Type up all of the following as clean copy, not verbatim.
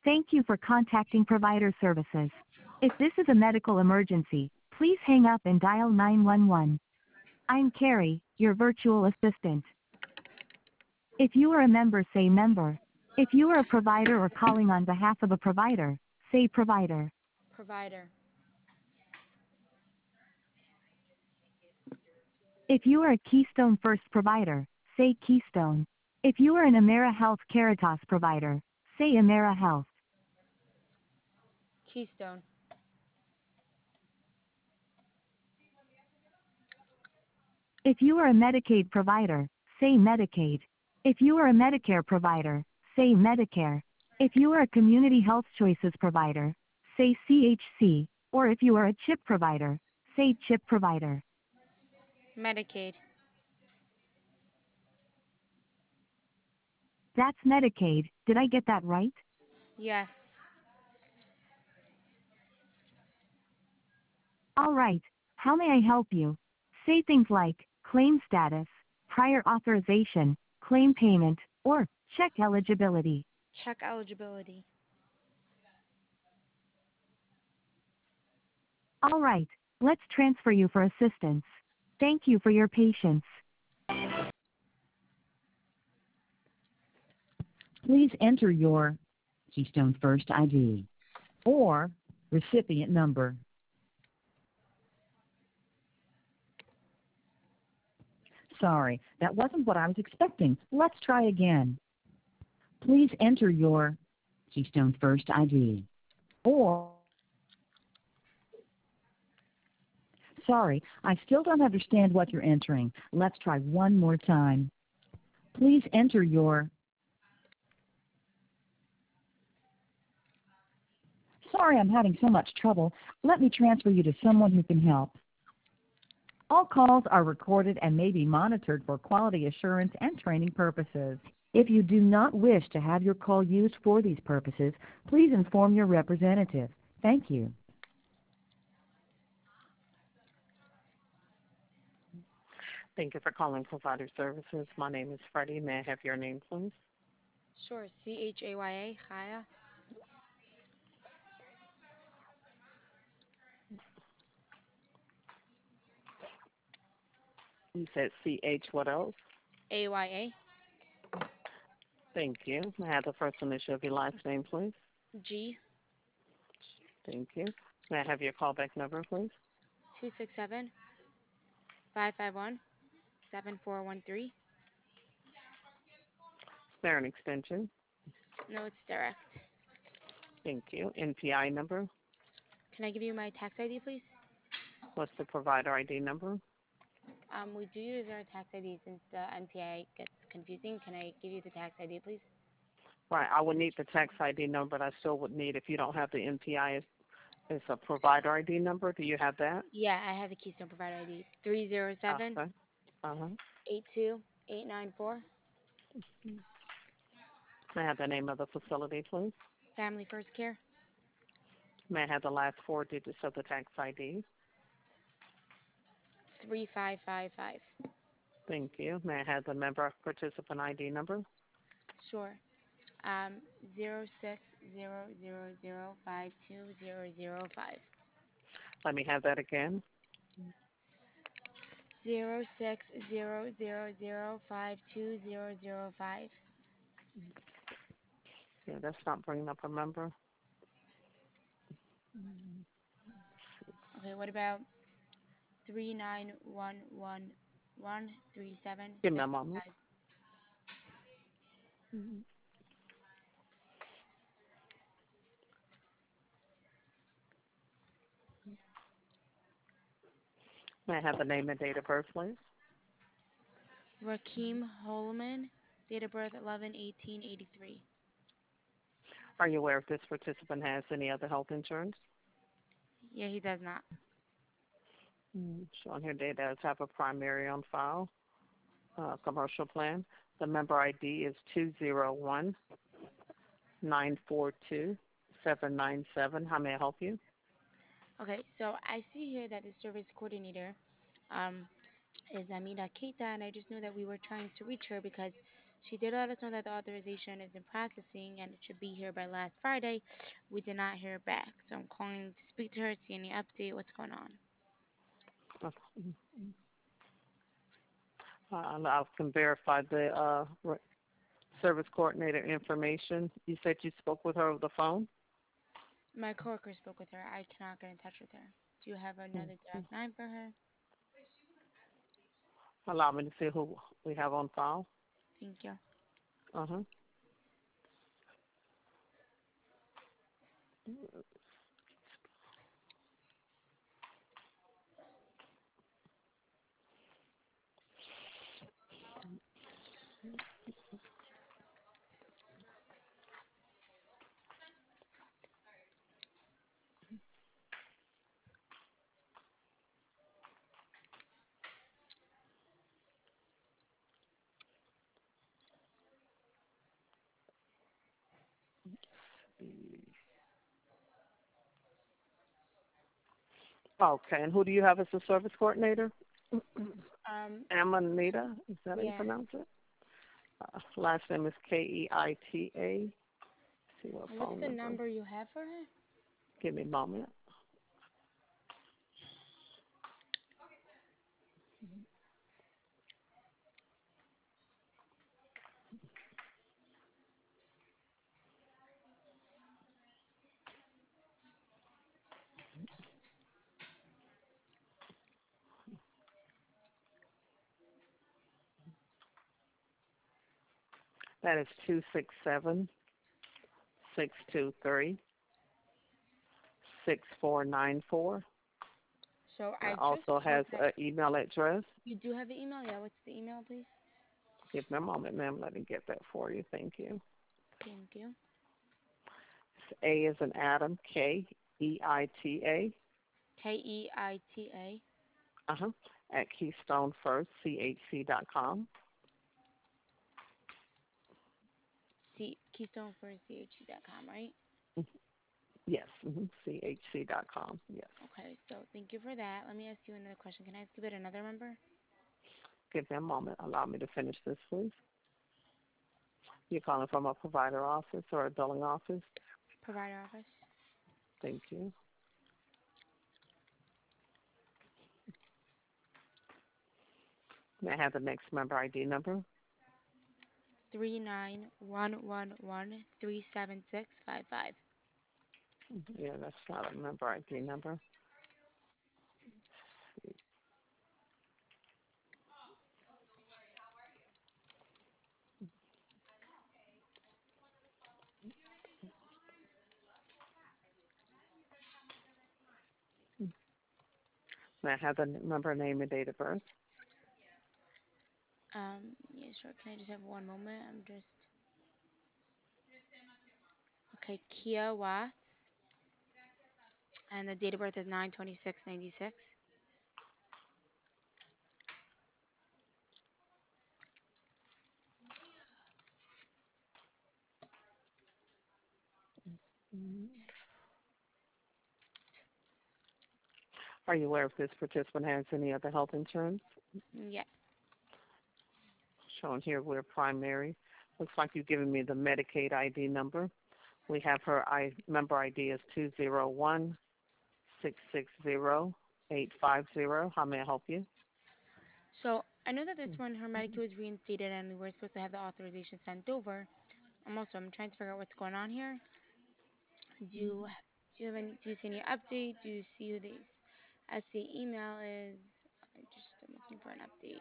Thank you for contacting Provider Services. If this is a medical emergency, please hang up and dial 911. I'm Carrie, your virtual assistant. If you are a member, say member. If you are a provider or calling on behalf of a provider, say provider. Provider. If you are a Keystone First provider, say Keystone. If you are an Amera Health Caritas provider, say Amera Health. Keystone. If you are a Medicaid provider, say Medicaid. If you are a Medicare provider, say Medicare. If you are a Community Health Choices provider, say CHC, or if you are a CHIP provider, say CHIP provider. Medicaid. That's Medicaid, did I get that right? Yes. All right, how may I help you? Say things like, claim status, prior authorization, claim payment, or check eligibility. Check eligibility. All right, let's transfer you for assistance. Thank you for your patience. Please enter your Keystone First ID or recipient number. Sorry, that wasn't what I was expecting. Let's try again. Please enter your Keystone First ID or sorry, I still don't understand what you're entering. Let's try one more time. Please enter your sorry, I'm having so much trouble. Let me transfer you to someone who can help. All calls are recorded and may be monitored for quality assurance and training purposes. If you do not wish to have your call used for these purposes, please inform your representative. Thank you. Thank you for calling Provider Services. My name is Freddie. May I have your name, please? Sure. CHAYA. Chaya. You said CH. What else? AYA. Thank you. May I have the first initial of your last name, please? G. Thank you. May I have your callback number, please? 267-551-7413. Is there an extension? No, it's direct. Thank you. NPI number? Can I give you my tax ID, please? What's the provider ID number? We do use our tax ID since the NPI gets confusing. Can I give you the tax ID, please? Right. I would need the tax ID number, but I still would need, if you don't have the NPI, it's a provider ID number. Do you have that? Yeah, I have the Keystone Provider ID. 307 Okay. Uh-huh. 82894. May I have the name of the facility, please? Family First Care. May I have the last four digits of the tax ID? 3555. Thank you. May I have the member participant ID number? Sure. 0600052005. Let me have that again. 0600052005. Yeah, that's not bringing up a member. Okay, what about 39113765? Give me a moment. May I have the name and date of birth, please? Rakeem Holman, date of birth 11/18/83. Are you aware if this participant has any other health insurance? Yeah, he does not. Showing here they does have a primary on file, commercial plan. The member ID is 201-942-797. How may I help you? Okay, so I see here that the service coordinator um, is Amina Keita, and I just know that we were trying to reach her because She did let us know that the authorization is in processing and it should be here by last Friday. We did not hear back, so I'm calling to speak to her, see any update, what's going on. I can verify the service coordinator information. You said you spoke with her over the phone? My coworker spoke with her. I cannot get in touch with her. Do you have another direct line for her? Allow me to see who we have on file. Thank you. Uh-huh. Okay, and who do you have as the service coordinator? Amanita, is that how you Yeah. pronounce it? Last name is Keita. See what What's phone the number. number you have for her? Give me a moment. That is 267-623-6494. So I It just also called has that. an email address. You do have the email? Yeah, what's the email, please? Give me a moment, ma'am. Let me get that for you. Thank you. Thank you. It's A is in Adam, Keita, Keita, uh-huh, at KeystoneFirstCHC.com. KeystoneFirstCHC.com, right? Yes, CHC.com. Yes. Okay, so thank you for that. Let me ask you another question. Can I ask you about another member? Give me a moment. Allow me to finish this, please. You're calling from a provider office or a billing office? Provider office. Thank you. May I have the next member ID number? 3911137655. Yeah, that's not a member ID number. May I have the member name and date of birth? Yeah, sure. Can I just have one moment? I'm just. Okay, Kia Watts. And the date of birth is 9/26/96. Are you aware if this participant has any other health insurance? Yes. Shown here, we're primary. Looks like you've given me the Medicaid ID number. We have her member ID is 201-660-850. How may I help you? So I know that this one, her Medicaid was reinstated and we were supposed to have the authorization sent over. I'm trying to figure out what's going on here. Do you see any update? Do you see who the SC email is? I'm looking for an update.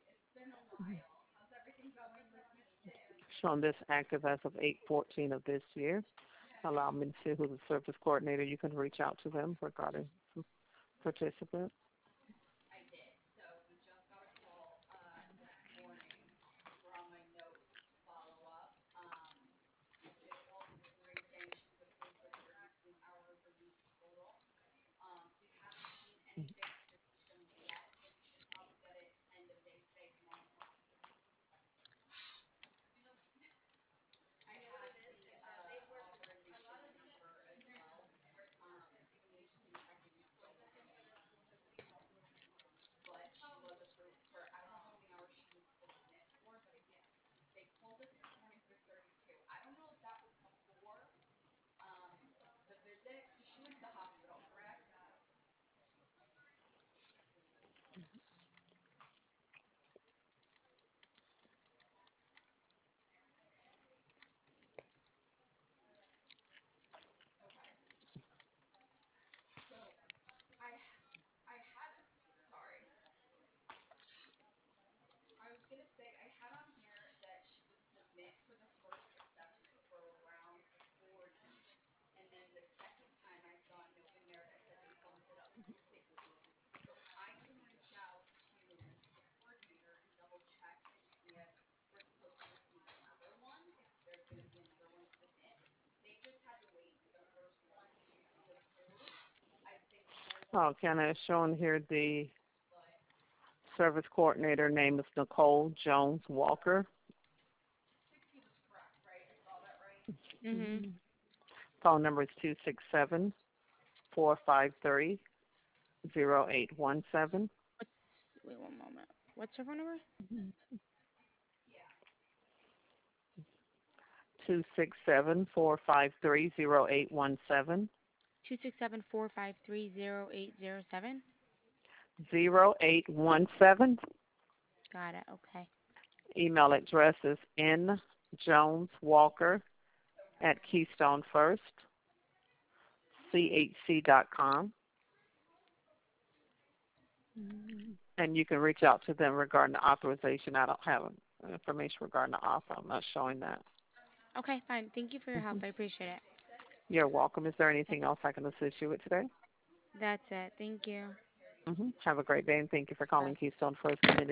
Shown this active as of 8/14 of this year. Allow me to see who the service coordinator. You can reach out to them regarding some participant. Okay, and it's showing here the service coordinator name is Nicole Jones Walker. Mhm. Phone number is 267-453-0817. Wait one moment. What's her phone number? 267-453-0817. 267-453-0807. 0817. Got it. Okay. Email address is njoneswalker@keystonefirstchc.com. And you can reach out to them regarding the authorization. I don't have information regarding the author. I'm not showing that. Okay, fine. Thank you for your help. I appreciate it. You're welcome. Is there anything else I can assist you with today? That's it. Thank you. Have a great day, and thank you for Bye. calling Keystone First Community.